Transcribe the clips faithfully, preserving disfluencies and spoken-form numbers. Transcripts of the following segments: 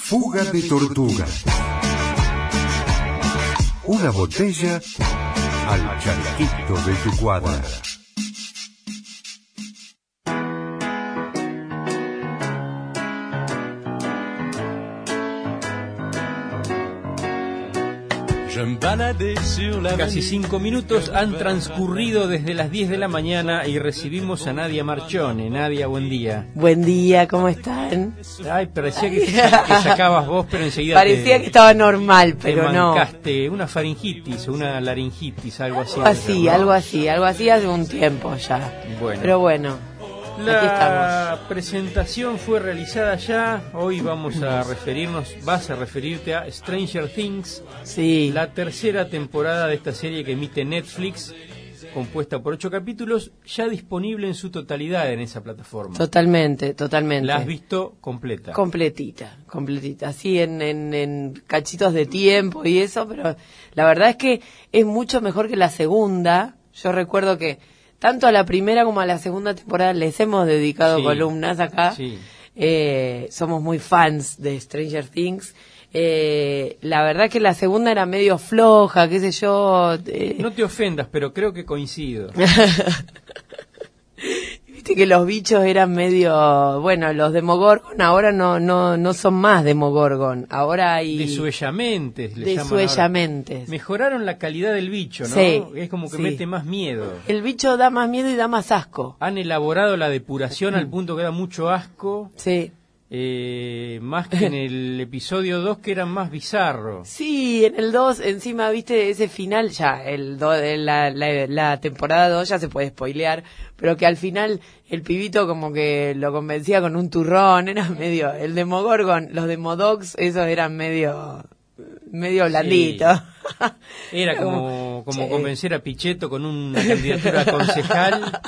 Fuga de tortuga. Una botella al charquito de tu cuadra. Casi cinco minutos han transcurrido desde las diez de la mañana y recibimos a Nadia Marchone. Nadia, buen día. Buen día, ¿cómo están? Ay, parecía que, que sacabas vos, pero enseguida parecía te, que estaba normal, pero te no. mancaste una faringitis o una laringitis, algo así. Así, algo así, algo así hace un tiempo ya. Bueno. Pero bueno. La presentación fue realizada ya. Hoy vamos a referirnos, vas a referirte a Stranger Things, sí. La tercera temporada de esta serie que emite Netflix, compuesta por ocho capítulos, ya disponible en su totalidad en esa plataforma. Totalmente, totalmente. ¿La has visto completa? Completita, completita, así en, en, en cachitos de tiempo y eso, pero la verdad es que es mucho mejor que la segunda. Yo recuerdo que tanto a la primera como a la segunda temporada les hemos dedicado sí, columnas acá. Sí. Eh, somos muy fans de Stranger Things. Eh, la verdad que la segunda era medio floja, qué sé yo. Eh. No te ofendas, pero creo que coincido. Viste que los bichos eran medio, bueno, los Demogorgon ahora no no no son más Demogorgon, ahora hay desuellamentes, le desuellamentes. Mejoraron la calidad del bicho, ¿no? Sí, es como que sí. mete más miedo. El bicho da más miedo y da más asco. Han elaborado la depuración al punto que da mucho asco. Sí. Eh, más que en el episodio dos, que era más bizarro. Sí, en el dos, encima, viste, ese final, ya, el do, la, la, la temporada dos ya se puede spoilear, pero que al final el pibito como que lo convencía con un turrón, era medio, el Demogorgon, los Demodogs, esos eran medio, medio blanditos. Sí. Era como, como convencer a Pichetto con una candidatura a concejal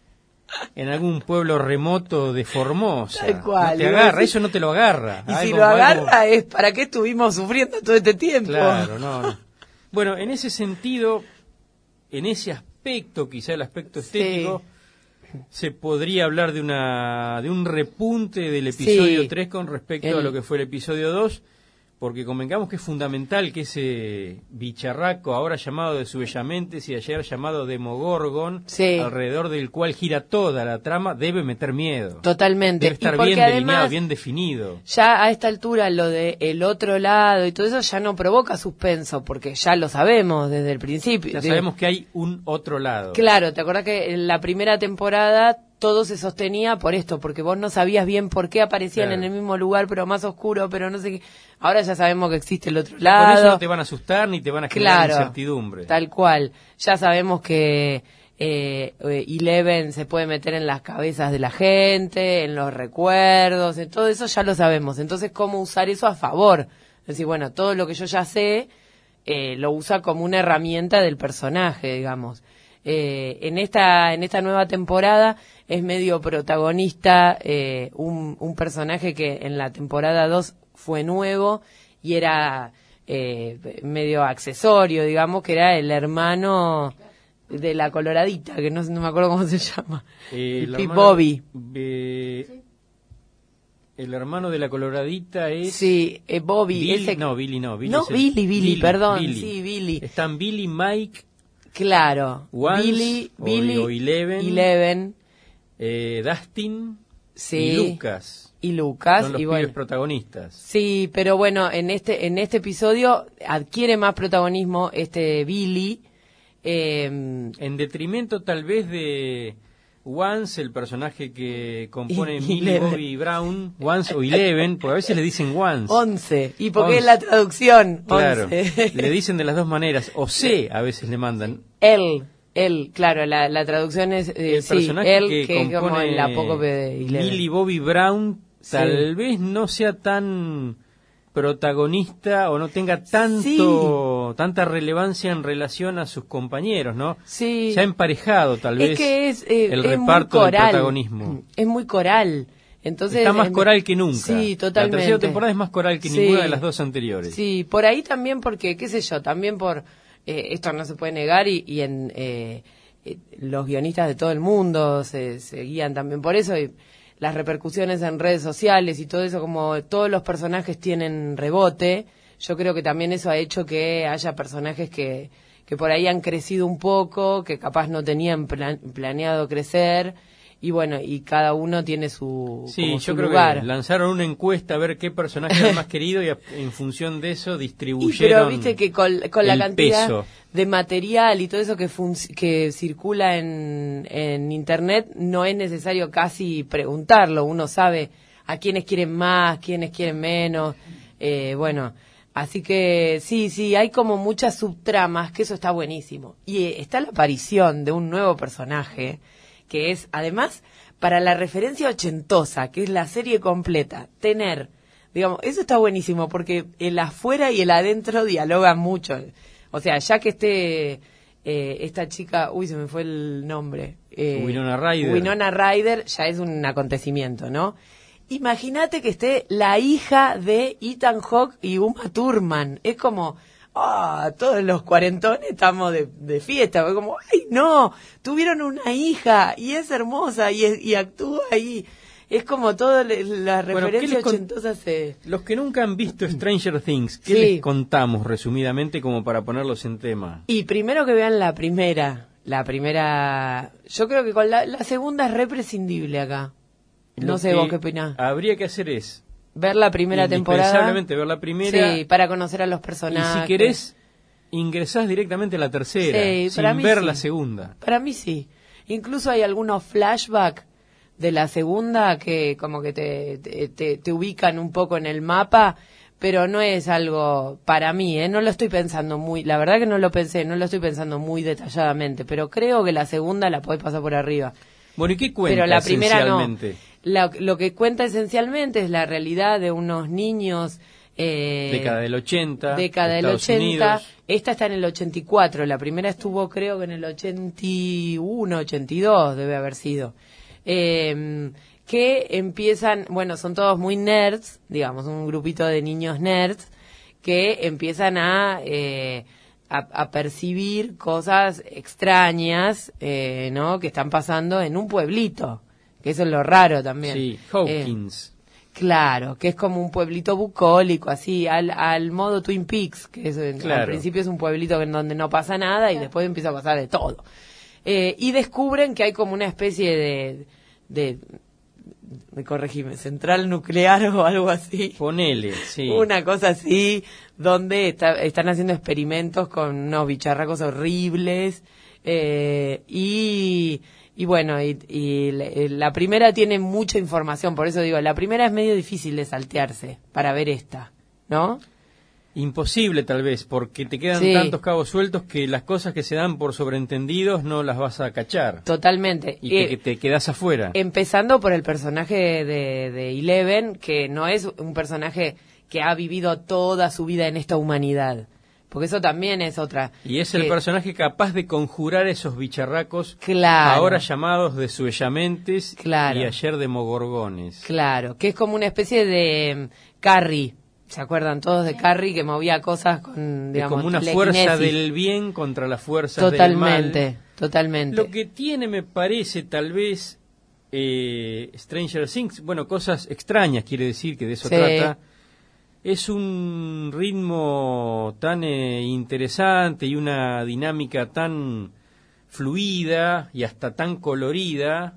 en algún pueblo remoto de Formosa. Tal cual. No te agarra, eso no te lo agarra. Y algo, si lo agarra algo... es ¿para qué estuvimos sufriendo todo este tiempo? Claro, no, no. Bueno, en ese sentido, en ese aspecto, quizá el aspecto estético, sí, se podría hablar de una de un repunte del episodio sí, tres con respecto el... a lo que fue el episodio dos, porque convengamos que es fundamental que ese bicharraco, ahora llamado desuellamentes y ayer llamado Demogorgon, sí, alrededor del cual gira toda la trama, debe meter miedo. Totalmente. Debe estar bien delineado, bien definido. Ya a esta altura lo de el otro lado y todo eso ya no provoca suspenso, porque ya lo sabemos desde el principio. Ya sabemos que hay un otro lado. Claro, ¿te acordás que en la primera temporada todo se sostenía por esto, porque vos no sabías bien por qué aparecían claro, en el mismo lugar, pero más oscuro, pero no sé qué. Ahora ya sabemos que existe el otro lado. Por eso no te van a asustar ni te van a generar claro, incertidumbre. Tal cual. Ya sabemos que eh, Eleven se puede meter en las cabezas de la gente, en los recuerdos, en todo eso ya lo sabemos. Entonces, ¿cómo usar eso a favor? Es decir, bueno, todo lo que yo ya sé eh, lo usa como una herramienta del personaje, digamos. Eh, en esta en esta nueva temporada es medio protagonista eh, un, un personaje que en la temporada dos fue nuevo y era eh, medio accesorio, digamos, que era el hermano de la coloradita, que no, no me acuerdo cómo se llama, eh, el Pip Bobby. Eh, el hermano de la coloradita es... Sí, eh, Bobby. Billy, ese... No, Billy no. Billy no, es el... Billy, Billy, Billy, perdón, Billy. sí, Billy. Están Billy, Mike... Claro, Once, Billy, o, Billy, o Eleven, Eleven eh, Dustin sí, y Lucas. Y Lucas. Son los y pibes bueno, protagonistas. Sí, pero bueno, en este en este episodio adquiere más protagonismo este Billy. Eh, en detrimento tal vez de Once, el personaje que compone y, Millie Bobby Brown, Once o Eleven, porque a veces le dicen Once. Once, y porque Once. Es la traducción. Claro, once. Le dicen de las dos maneras, o C a veces le mandan. Él, él, claro, la, la traducción es eh, el sí, personaje él, que, que compone como el apócope de Eleven. Millie Bobby Brown tal sí, vez no sea tan protagonista o no tenga tanto sí, tanta relevancia en relación a sus compañeros, ¿no? Sí. Se ha emparejado tal es vez que es, eh, el es reparto muy coral, del protagonismo. Es muy coral. Entonces, está más es, coral que nunca. Sí, totalmente. La tercera temporada es más coral que sí, ninguna de las dos anteriores. Sí, por ahí también porque, qué sé yo, también por eh, esto no se puede negar y, y en eh, eh, los guionistas de todo el mundo se, se guían también por eso. Y las repercusiones en redes sociales y todo eso, como todos los personajes tienen rebote, yo creo que también eso ha hecho que haya personajes que, que por ahí han crecido un poco, que capaz no tenían plan, planeado crecer. Y bueno, y cada uno tiene su, sí, como yo su creo lugar. que lanzaron una encuesta a ver qué personaje era el más querido y a, en función de eso distribuyeron. Y pero viste que con, con la cantidad peso. de material y todo eso que fun- que circula en, en internet, no es necesario casi preguntarlo. Uno sabe a quiénes quieren más, quiénes quieren menos. Eh, bueno, así que sí, sí, hay como muchas subtramas, que eso está buenísimo. Y eh, está la aparición de un nuevo personaje que es, además, para la referencia ochentosa, que es la serie completa, tener, digamos, eso está buenísimo, porque el afuera y el adentro dialogan mucho. O sea, ya que esté eh, esta chica, uy, se me fue el nombre. Eh, Winona Ryder. Winona Ryder, ya es un acontecimiento, ¿no? Imagínate que esté la hija de Ethan Hawke y Uma Thurman. Es como... Ah, todos los cuarentones estamos de, de fiesta, fue como, ay, no, tuvieron una hija y es hermosa y, es, y actúa ahí. Es como todas las referencias bueno, ochentosas. Se... Los que nunca han visto Stranger Things, ¿qué sí. les contamos resumidamente como para ponerlos en tema? Y primero que vean la primera, la primera, yo creo que con la, la segunda es re prescindible acá. No Lo sé que vos qué opinás. Habría que hacer es Ver la primera temporada. Indispensablemente ver la primera. Sí, para conocer a los personajes. Y si querés, ingresás directamente a la tercera, sí, sin para mí ver sí. la segunda. Para mí sí. Incluso hay algunos flashbacks de la segunda que como que te, te, te, te ubican un poco en el mapa, pero no es algo para mí, ¿eh? No lo estoy pensando muy, la verdad que no lo pensé, no lo estoy pensando muy detalladamente, pero creo que la segunda la podés pasar por arriba. Bueno, ¿y qué cuenta Pero la primera no. esencialmente? La, lo que cuenta esencialmente es la realidad de unos niños... Eh, década del ochenta. Década del Estados ochenta. Unidos. Esta está en el ochenta y cuatro. La primera estuvo creo que en el ochenta y uno, ochenta y dos debe haber sido. Eh, que empiezan, bueno, son todos muy nerds, digamos, un grupito de niños nerds que empiezan a... Eh, A, a percibir cosas extrañas, eh, ¿no? Que están pasando en un pueblito, que eso es lo raro también. Sí, Hawkins. Eh, claro, que es como un pueblito bucólico, así, al, al modo Twin Peaks, que es, claro. Al principio es un pueblito en donde no pasa nada y después empieza a pasar de todo. Eh, y descubren que hay como una especie de... de me corregime, central nuclear o algo así. Ponele, sí. Una cosa así, donde está, están haciendo experimentos con unos bicharracos horribles. Eh, y, y bueno, y, y la primera tiene mucha información, por eso digo, la primera es medio difícil de saltearse para ver esta, ¿no? Imposible tal vez, porque te quedan sí. tantos cabos sueltos que las cosas que se dan por sobreentendidos no las vas a cachar. Totalmente. Y eh, te, te quedás afuera. Empezando por el personaje de, de Eleven, que no es un personaje que ha vivido toda su vida en esta humanidad. Porque eso también es otra. Y es el que, personaje capaz de conjurar esos bicharracos, claro, ahora llamados desuellamentes claro, y ayer demogorgones. Claro, que es como una especie de um, Carrie. ¿Se acuerdan todos de Carrie que movía cosas con, digamos, como una telequinesis? fuerza del bien contra las fuerzas totalmente, del mal. Totalmente. Lo que tiene, me parece, tal vez, eh, Stranger Things, bueno, cosas extrañas, quiere decir que de eso sí. trata, es un ritmo tan eh, interesante y una dinámica tan fluida y hasta tan colorida,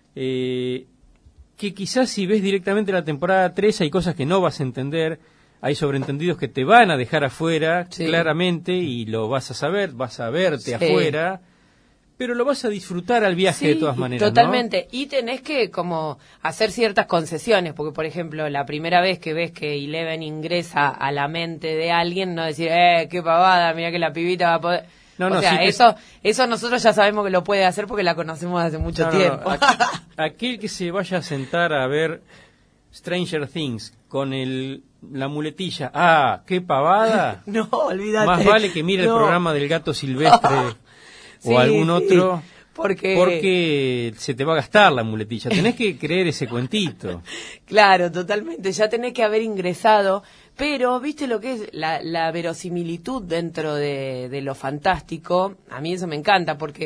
eh, que quizás si ves directamente la temporada tres hay cosas que no vas a entender. Hay sobreentendidos que te van a dejar afuera, sí. claramente, y lo vas a saber, vas a verte sí. afuera, pero lo vas a disfrutar al viaje sí, de todas maneras, totalmente. ¿no? Y tenés que como hacer ciertas concesiones, porque por ejemplo, la primera vez que ves que Eleven ingresa a la mente de alguien, no decir, eh, qué pavada, mira que la pibita va a poder... No, o no, sea, si te... eso, eso nosotros ya sabemos que lo puede hacer porque la conocemos hace mucho no, no, tiempo. No, aquel, aquel que se vaya a sentar a ver Stranger Things con el la muletilla, ah, qué pavada. No, olvídate. Más vale que mire no. el programa del Gato Silvestre sí, o algún otro, sí, porque... porque se te va a gastar la muletilla. Tenés que creer ese cuentito. Claro, totalmente. Ya tenés que haber ingresado, pero viste lo que es la, la verosimilitud dentro de, de lo fantástico. A mí eso me encanta porque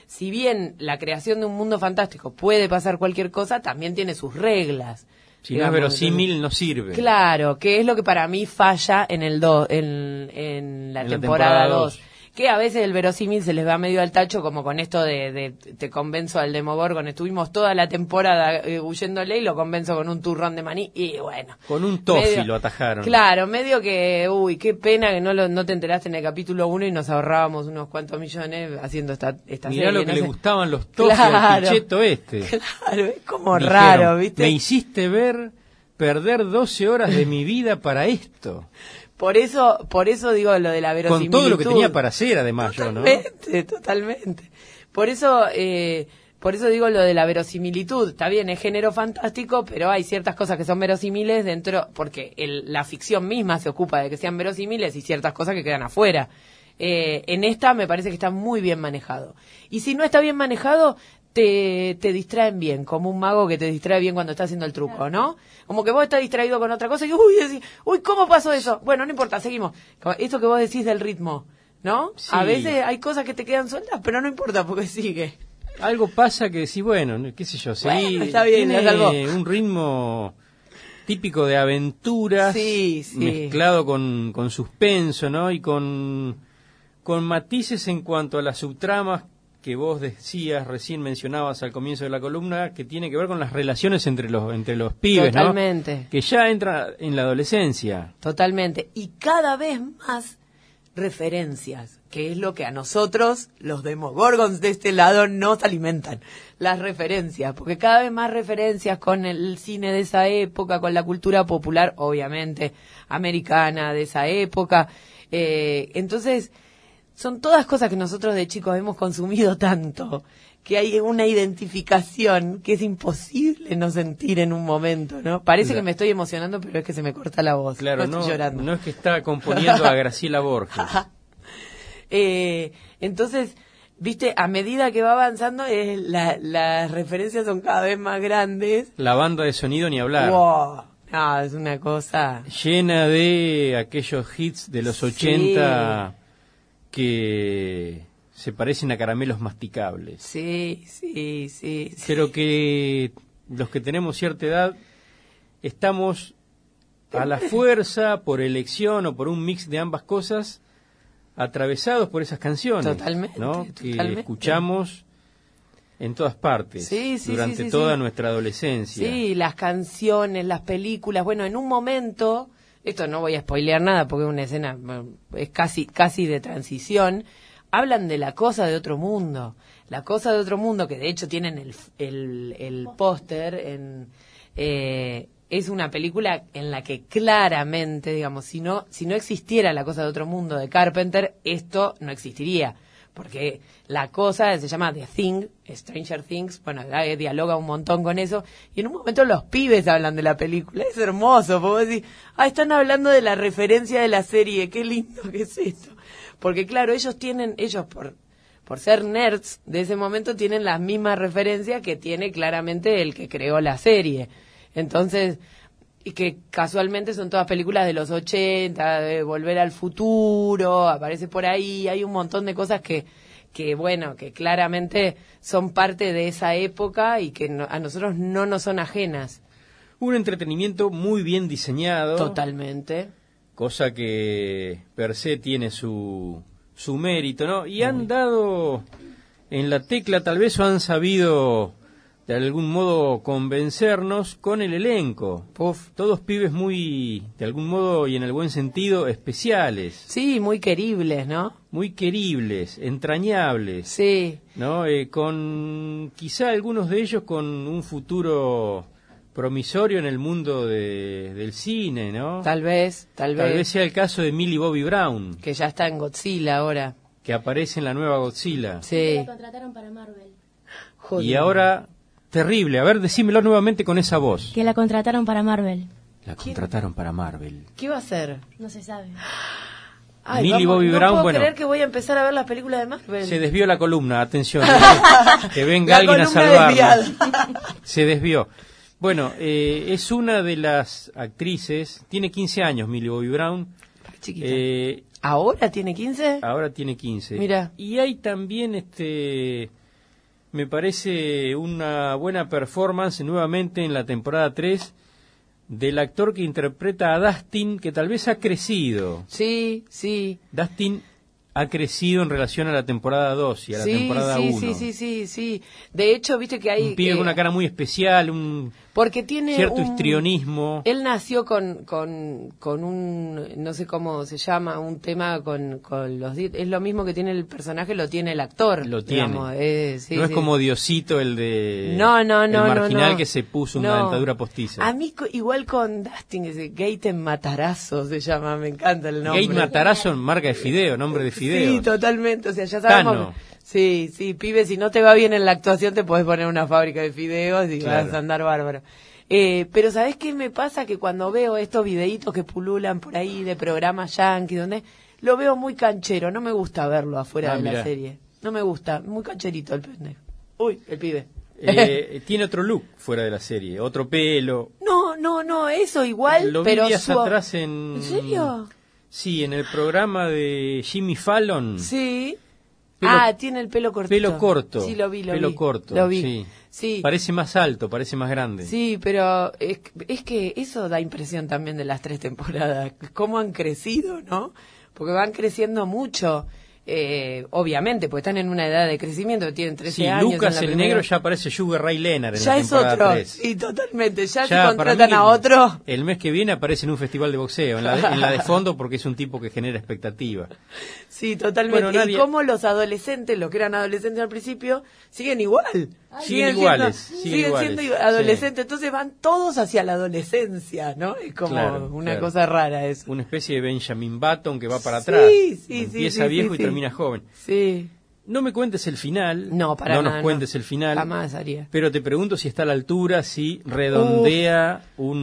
si bien la creación de un mundo fantástico puede pasar cualquier cosa, también tiene sus reglas. Si no es verosímil, no sirve. Claro, que es lo que para mí falla en el do, en, en la en temporada la dos. Que a veces el verosímil se les va medio al tacho, como con esto de, de te convenzo al Demogorgon. Estuvimos toda la temporada eh, huyéndole y lo convenzo con un turrón de maní y bueno. Con un toffee medio, lo atajaron. Claro, medio que, uy, qué pena que no lo, no te enteraste en el capítulo uno y nos ahorrábamos unos cuantos millones haciendo esta, esta Mirá serie. lo que no le sé. gustaban los toffees Claro, al picheto este. Claro, es como Dijeron, raro, ¿viste? Me hiciste ver perder doce horas de mi vida para esto. Por eso, por eso digo lo de la verosimilitud. Con todo lo que tenía para hacer, además, totalmente, yo, ¿no? Totalmente. Por eso, eh, por eso digo lo de la verosimilitud. Está bien, es género fantástico, pero hay ciertas cosas que son verosímiles dentro, porque el, la ficción misma se ocupa de que sean verosímiles y ciertas cosas que quedan afuera. Eh, en esta me parece que está muy bien manejado. Y si no está bien manejado, te, te distraen bien, como un mago que te distrae bien cuando está haciendo el truco, ¿no? Como que vos estás distraído con otra cosa y uy, decís, uy, ¿cómo pasó eso? Bueno, no importa, seguimos. Esto que vos decís del ritmo, ¿no? Sí. A veces hay cosas que te quedan sueltas, pero no importa porque sigue. Algo pasa que decís, bueno, qué sé yo, seguí, bueno, está bien, tiene lo salvó. un ritmo típico de aventuras, sí, sí. mezclado con, con suspenso, ¿no? Y con, con matices en cuanto a las subtramas que vos decías, recién mencionabas al comienzo de la columna, que tiene que ver con las relaciones entre los entre los pibes, Totalmente. ¿no? Que ya entra en la adolescencia. Totalmente. Y cada vez más referencias, que es lo que a nosotros, los Demogorgons de este lado, nos alimentan. Las referencias, porque cada vez más referencias con el cine de esa época, con la cultura popular, obviamente, americana de esa época. Eh, entonces... Son todas cosas que nosotros de chicos hemos consumido tanto, que hay una identificación que es imposible no sentir en un momento, ¿no? Parece claro. que me estoy emocionando, pero es que se me corta la voz. Claro, no, no, estoy llorando. No es que está componiendo a Graciela Borges. eh, entonces, viste, a medida que va avanzando, eh, la, las referencias son cada vez más grandes. La banda de sonido ni hablar. Wow. No, es una cosa... Llena de aquellos hits de los ochenta... Sí. Que se parecen a caramelos masticables. Sí, sí, sí, sí. Pero que los que tenemos cierta edad estamos a la fuerza, por elección o por un mix de ambas cosas, atravesados por esas canciones. Totalmente. ¿no? Totalmente. Que escuchamos en todas partes sí, sí, durante sí, sí, toda sí. nuestra adolescencia. Sí, las canciones, las películas. Bueno, en un momento... Esto no voy a spoilear nada porque es una escena, es casi casi de transición, hablan de la cosa de otro mundo. La cosa de otro mundo, que de hecho tienen el, el, el póster, en eh, es una película en la que claramente, digamos, si no, si no existiera la cosa de otro mundo de Carpenter, esto no existiría. Porque la cosa se llama The Thing, Stranger Things, bueno, eh, dialoga un montón con eso, y en un momento los pibes hablan de la película, es hermoso, porque vos decís, ah, están hablando de la referencia de la serie, qué lindo que es esto. Porque claro, ellos tienen, ellos por, por ser nerds de ese momento, tienen las mismas referencias que tiene claramente el que creó la serie. Entonces... y que casualmente son todas películas de los ochenta, de Volver al Futuro, aparece por ahí, hay un montón de cosas que, que bueno, que claramente son parte de esa época y que no, a nosotros no nos son ajenas. Un entretenimiento muy bien diseñado. Totalmente. Cosa que per se tiene su, su mérito, ¿no? Y han dado en la tecla, tal vez, o han sabido... de algún modo convencernos con el elenco. Uf, todos pibes muy, de algún modo y en el buen sentido, especiales. Sí, muy queribles, ¿no? Muy queribles, entrañables. Sí. ¿No? Eh, con quizá algunos de ellos con un futuro promisorio en el mundo de, del cine, ¿no? Tal vez, tal, tal vez. Tal vez sea el caso de Millie Bobby Brown. Que ya está en Godzilla ahora. Que aparece en la nueva Godzilla. Sí. La contrataron para Marvel. Joder. Y ahora... Terrible. A ver, decímelo nuevamente con esa voz. Que la contrataron para Marvel. La contrataron para Marvel. ¿Qué va a hacer? No se sabe. Ay, Millie vamos, Bobby no Brown, puedo bueno. creer que voy a empezar a ver las películas de Marvel. Se desvió la columna, atención. Que venga la alguien a columna salvarla. Se desvió. Bueno, eh, es una de las actrices, tiene quince años Millie Bobby Brown. Chiquita. Eh, ¿Ahora tiene quince? Ahora tiene quince. Mira. Y hay también este Me parece una buena performance nuevamente en la temporada tres del actor que interpreta a Dustin, que tal vez ha crecido. Sí, sí. Dustin ha crecido en relación a la temporada dos y a la sí, temporada sí, uno. Sí, sí, sí, sí. De hecho, viste que hay... Un pibe eh, con una cara muy especial, un porque tiene cierto un, histrionismo. Él nació con, con, con un, no sé cómo se llama, un tema con, con los... di- Es lo mismo que tiene el personaje, lo tiene el actor. Lo tiene. digamos, eh, sí, no es sí. como Diosito, el de... No, no, no, el no, marginal no. que se puso una No. dentadura postiza. A mí, co- igual con Dustin, ese Gaten Matarazzo se llama, me encanta el nombre. Gate Matarazzo, marca de fideo, nombre de fideo. Sí, totalmente, o sea, ya sabemos... Tano. Sí, sí, pibe, si no te va bien en la actuación te podés poner una fábrica de fideos y Claro. vas a andar bárbaro. Eh, pero ¿sabés qué me pasa? Que cuando veo estos videitos que pululan por ahí de programas yankee, donde lo veo muy canchero, no me gusta verlo afuera Ah, de la mirá. serie. No me gusta, muy cancherito el pendejo. Uy, el pibe. Eh, tiene otro look fuera de la serie, otro pelo. No, no, no, eso igual, Lo vi pero días su- atrás en... ¿En serio? Sí, en el programa de Jimmy Fallon. Sí. Pelo- ah, tiene el pelo cortito. Pelo corto. Sí, lo vi, lo pelo vi. corto, Lo vi. sí. Sí. Parece más alto, parece más grande. Sí, pero es, es que eso da impresión también de las tres temporadas, cómo han crecido, ¿no? Porque van creciendo mucho, eh, obviamente, porque están en una edad de crecimiento, tienen trece Sí, años. Lucas en la el primera- negro ya parece Sugar Ray Leonard en Ya la es temporada otro, tres. sí, totalmente, ya, Ya, si para contratan mí, a otro. El mes que viene aparece en un festival de boxeo, en la de, en la de fondo, porque es un tipo que genera expectativa. Sí, totalmente. Bueno, Nadia- Y cómo los adolescentes, los que eran adolescentes al principio, siguen igual. Siguen iguales, siendo- siguen siguen iguales, siendo igu- adolescentes, sí. entonces van todos hacia la adolescencia, ¿no? Es como Claro, una claro. cosa rara eso. Una especie de Benjamin Button que va para Sí, atrás. sí, sí, Empieza sí, viejo sí, y sí. termina joven. Sí. No me cuentes el final. No, para No nada, nos no. cuentes el final. Jamás haría. Pero te pregunto si está a la altura, si redondea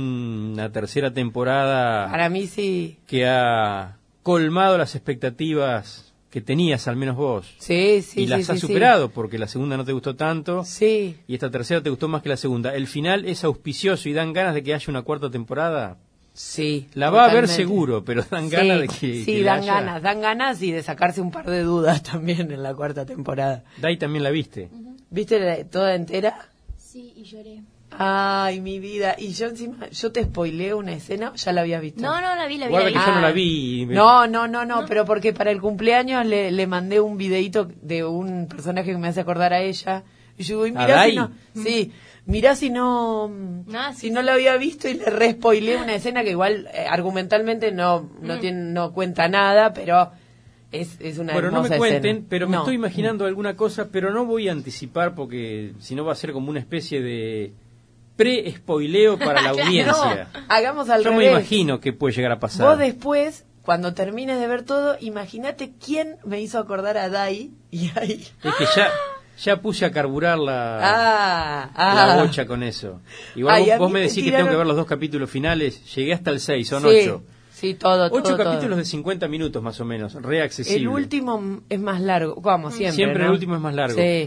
una tercera temporada Para mí sí. que ha colmado las expectativas que tenías, al menos vos. Sí, sí, y las sí, has sí, superado, porque la segunda no te gustó tanto. Sí. Y esta tercera te gustó más que la segunda. ¿El final es auspicioso y dan ganas de que haya una cuarta temporada? Sí. La va a ver totalmente. seguro, pero dan Sí, ganas de que, Sí, que la dan haya. ganas, dan ganas y de sacarse un par de dudas también en la cuarta temporada. Dai también la viste. ¿Viste la- toda entera? Sí, y lloré. Ay, mi vida. Y yo encima, yo te spoileé una escena, ya la habías visto. No, no, la vi, la vi. Guarda la que vi. yo no Ah. la vi. No, no, no, no, pero porque para el cumpleaños le, le mandé un videito de un personaje que me hace acordar a ella. Y yo digo, y ¿A mirá Dai? si no, sí, mirá si no, Ah, si sí, no sí. la había visto y le re spoileé una escena que igual eh, argumentalmente no, no Mm. tiene, no cuenta nada, pero es, es una Bueno, no me hermosa cuenten, escena. pero me No. estoy imaginando alguna cosa, pero no voy a anticipar porque si no va a ser como una especie de pre-spoileo para la audiencia. No, hagamos al Yo me revés. imagino que puede llegar a pasar. Vos después, cuando termines de ver todo, imagínate quién me hizo acordar a Dai y ahí. Es que ya, ya puse a carburar la, Ah, ah. la bocha con eso. Igual Ay, vos, a vos mí me me decís que tengo tiraron- que ver los dos capítulos finales. Llegué hasta el seis, son Sí, ocho. sí, todo, todo, Ocho todo. capítulos de cincuenta minutos más o menos, reaccesible. El último es más largo, como siempre. Siempre ¿no? el último es más largo. Sí.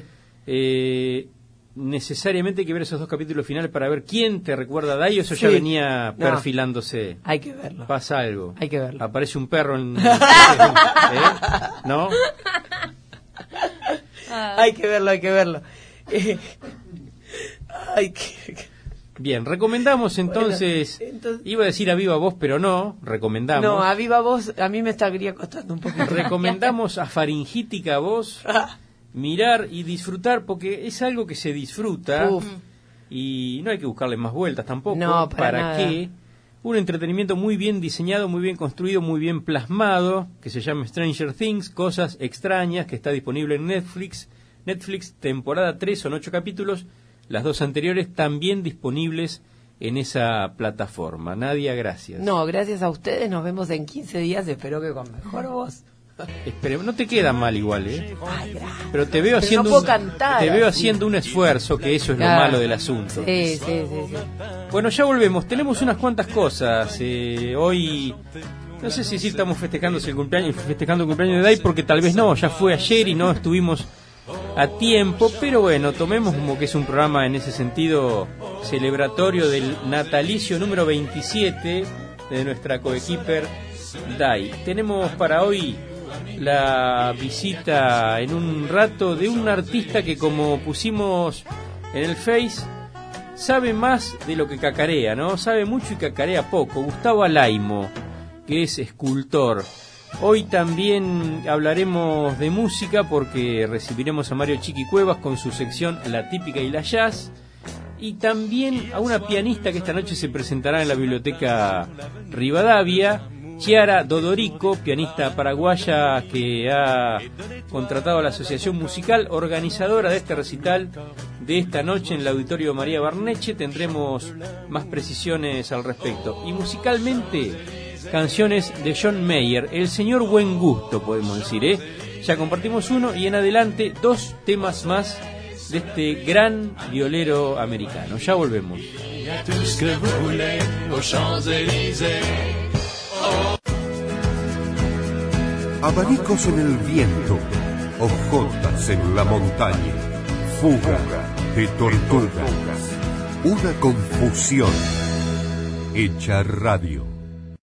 Eh, necesariamente hay que ver esos dos capítulos finales para ver quién te recuerda a Dai, o eso ya Sí. venía No. perfilándose. Hay que verlo. Pasa algo. Hay que verlo. Aparece un perro en... ¿Eh? ¿No? Hay que verlo, hay que verlo. Eh, Ay, que... Bien, recomendamos entonces... Bueno, entonces- Iba a decir a viva voz, pero no, recomendamos. No, a viva voz, a mí me estaría costando un poquito. Recomendamos a faringítica voz mirar y disfrutar, porque es algo que se disfruta Uf. y no hay que buscarle más vueltas tampoco. No, para nada. que un entretenimiento muy bien diseñado, muy bien construido, muy bien plasmado, que se llama Stranger Things, Cosas Extrañas, que está disponible en Netflix. Netflix, temporada tres, son ocho capítulos. Las dos anteriores también disponibles en esa plataforma. Nadia, gracias. No, gracias a ustedes, nos vemos en quince días, espero que con mejor voz. Esperemos, no te queda mal igual, ¿eh? Ay, gracias. Pero te veo Pero haciendo no puedo un, cantar te veo así. haciendo un esfuerzo, que eso es lo Ah. malo del asunto. Sí, sí, sí, sí. Bueno, ya volvemos. Tenemos unas cuantas cosas. Eh, hoy, no sé si sí estamos festejando el cumpleaños, festejando el cumpleaños de Dai, porque tal vez no, ya fue ayer y no estuvimos a tiempo. Pero bueno, tomemos como que es un programa en ese sentido celebratorio del natalicio número veintisiete de nuestra coequiper Dai. Tenemos para hoy la visita en un rato de un artista que, como pusimos en el Face, sabe más de lo que cacarea, ¿no? Sabe mucho y cacarea poco. Gustavo Alaimo, que es escultor. Hoy también hablaremos de música porque recibiremos a Mario Chiqui Cuevas con su sección La Típica y la Jazz, y también a una pianista que esta noche se presentará en la Biblioteca Rivadavia, Chiara Dodorico, pianista paraguaya que ha contratado a la Asociación Musical, organizadora de este recital de esta noche en el Auditorio María Barneche. Tendremos más precisiones al respecto. Y musicalmente, canciones de John Mayer, el señor buen gusto, podemos decir, ¿eh? Ya compartimos uno y en adelante dos temas más de este gran violero americano. Ya volvemos. Abanicos en el viento, hojotas en la montaña, fuga de tortugas, una confusión hecha radio.